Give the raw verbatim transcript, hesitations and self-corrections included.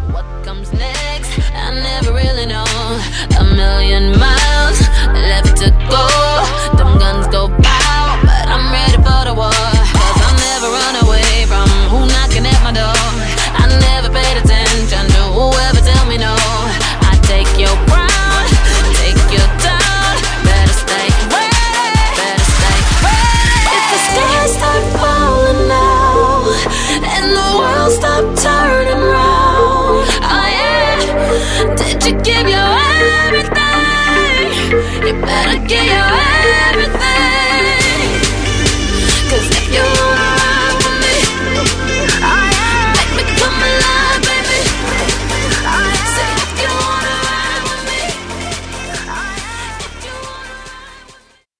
What comes next, I never really know. A million miles left to go.